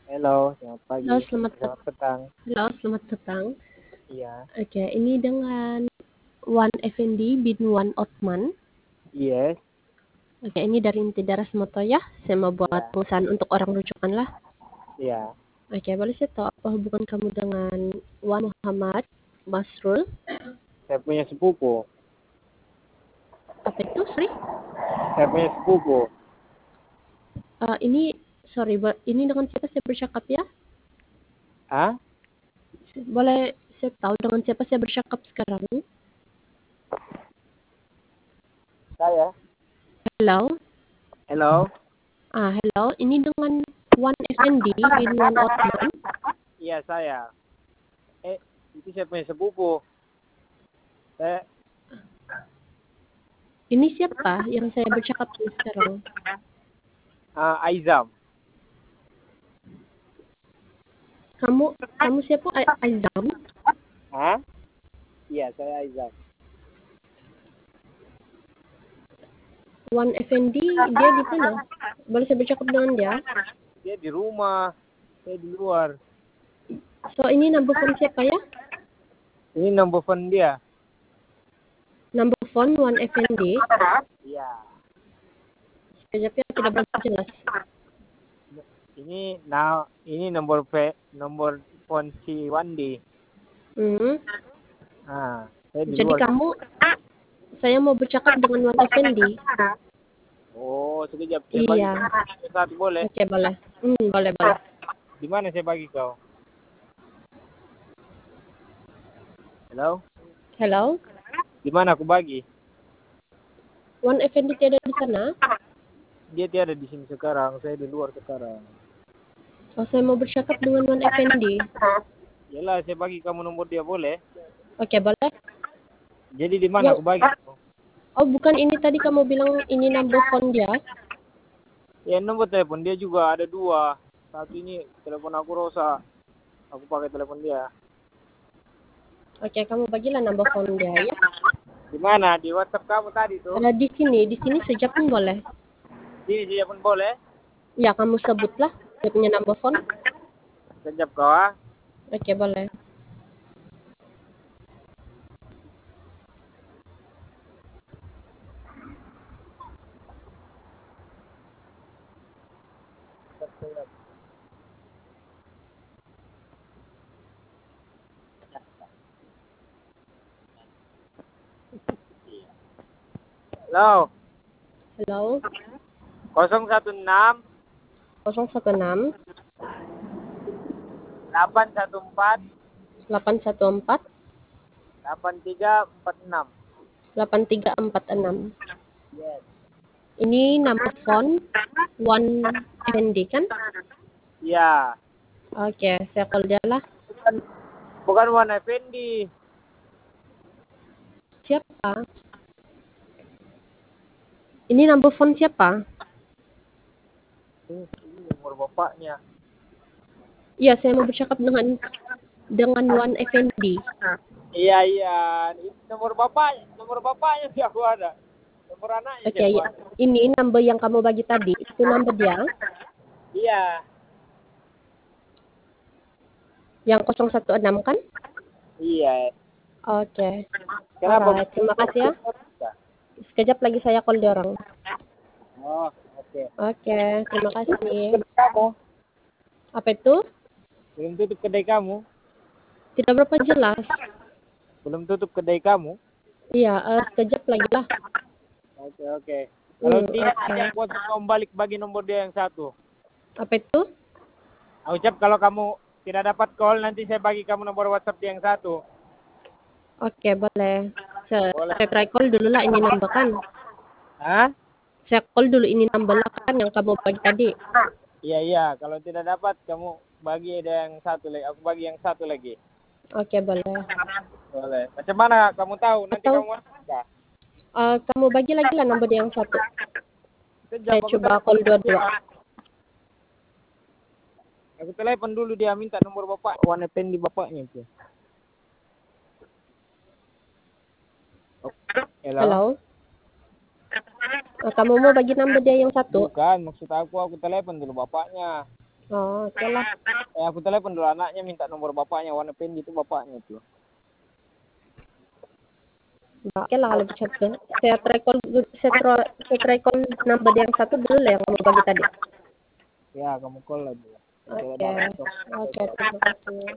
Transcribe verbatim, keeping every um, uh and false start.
Halo, selamat Halo, pagi. selamat pet Selamat petang. halo, selamat petang. Iya. Oke, ini dengan Wan Effendi bin Wan Otman. Yes. Oke, ini dari Inti Daras Moto ya. Saya mau buat Iya. perusahaan untuk orang rujukan lah. Iya. Oke, boleh saya tahu apa hubungan kamu dengan Wan Muhammad Basrul? Saya punya sepupu. Apa itu, sorry? Saya punya sepupu. Eh, ini, sorry, bo- ini dengan siapa saya bercakap ya? Hah? Boleh saya tahu dengan siapa saya bercakap sekarang? Saya. Hello? Halo. Ah, hello. Ini dengan Wan Effendi bin Wan Otman. Iya, saya. Eh, itu saya punya sepupu. Saya Ini siapa yang saya bercakap ini sekarang? uh, Aizam. Kamu kamu siapa? A- Aizam? Hah? Iya, saya Aizam. Wan Effendi dia di mana? Boleh saya bercakap dengan dia? Dia di rumah. Saya di luar. So ini number phone siapa ya? Ini nomor phone dia. Number phone Wan Effendi. Iya. Sekejap ya, tidak berapa jelas. Ini nah ini nomor P, nomor phone si Wandi. Hmm. Ah, saya di Jadi luar. kamu, saya mau bercakap dengan Wan Effendi. Oh, sekejap saya bagi Iya. satu boleh. Oke, boleh. Hmm, boleh boleh. Di mana saya bagi kau? Halo? Hello. Di mana aku bagi? Wan Effendi tiada di sana. Dia tiada di sini sekarang, saya di luar sekarang. Oh, saya mau bercakap dengan Wan Effendi. Yalah, saya bagi kamu nomor dia boleh. Oke, boleh. Jadi di mana Yang aku bagi? Oh, bukan ini tadi kamu bilang ini number phone dia. Ya, nomor telepon dia juga ada dua. Satu ini telepon aku rusak. Aku pakai telepon dia. Oke, kamu bagilah number phone dia ya. Di mana? Di WhatsApp kamu tadi tuh? Eh, di sini, di sini sejak pun boleh. Sini dia pun boleh. Ya, kamu sebutlah dia punya number phone. Sekejap kau ah. Oke, boleh. Halo. Halo, nol satu enam nol satu enam delapan satu empat delapan satu empat delapan tiga empat enam. delapan tiga empat enam. Yes. Ini number phone One Handy kan? Iya. Oke, saya call dia lah. Bukan bukan Wan Effendi. Siapa? Ini number phone siapa? Ini, ini nomor bapaknya. Iya, saya mau bercakap dengan dengan One Effendi. Iya iya, ini nomor bapak, nomor bapaknya sih aku ada. Nomor anaknya Oke, sih aku ya. ada. Ini number yang kamu bagi tadi. Itu number dia. Iya. Yang nol satu enam kan? Iya. Oke. Kenapa? Alright, terima kasih ya. Sekejap lagi saya call dia orang. Oh, oke. Oke, terima kasih. Kedai kamu? Apa itu? Belum tutup kedai kamu? Tidak berapa jelas. Belum tutup kedai kamu? Iya, eh, sekejap lagi lah. Oke oke. Kalau Hmm, tidak, oke. aku buat kamu balik bagi nomor dia yang satu. Apa itu? Aku ucap kalau kamu tidak dapat call, nanti saya bagi kamu nomor WhatsApp dia yang satu. Oke, boleh. Saya, Boleh. saya try call dulu lah ini number kan. Hah? Saya call dulu ini number lah kan yang kamu bagi tadi. Iya iya. Kalau tidak dapat, kamu bagi dia yang satu lagi. Aku bagi yang satu lagi. Oke, boleh. Boleh. Macam mana kamu tahu? Nanti Atau kamu WhatsApp. eh, kamu bagi lagi lah number dia yang satu. Sekejap Saya aku coba telepon call dua-dua. Aku telepon dulu dia minta nomor bapak. Wan Effendi bapaknya itu. Oke. Hello. Halo. Eh, kamu mau bagi number dia yang satu? Bukan, maksud aku aku telepon dulu bapaknya. Oh, oke lah. Eh, aku telepon dulu anaknya minta nomor bapaknya, warna pendi itu bapaknya tuh. Oke lah kalau bisa tuh. Saya record, saya, tro- saya record number yang satu dulu lah yang kamu bagi tadi. Ya, kamu call lagi. Oke, oke, terima kasih.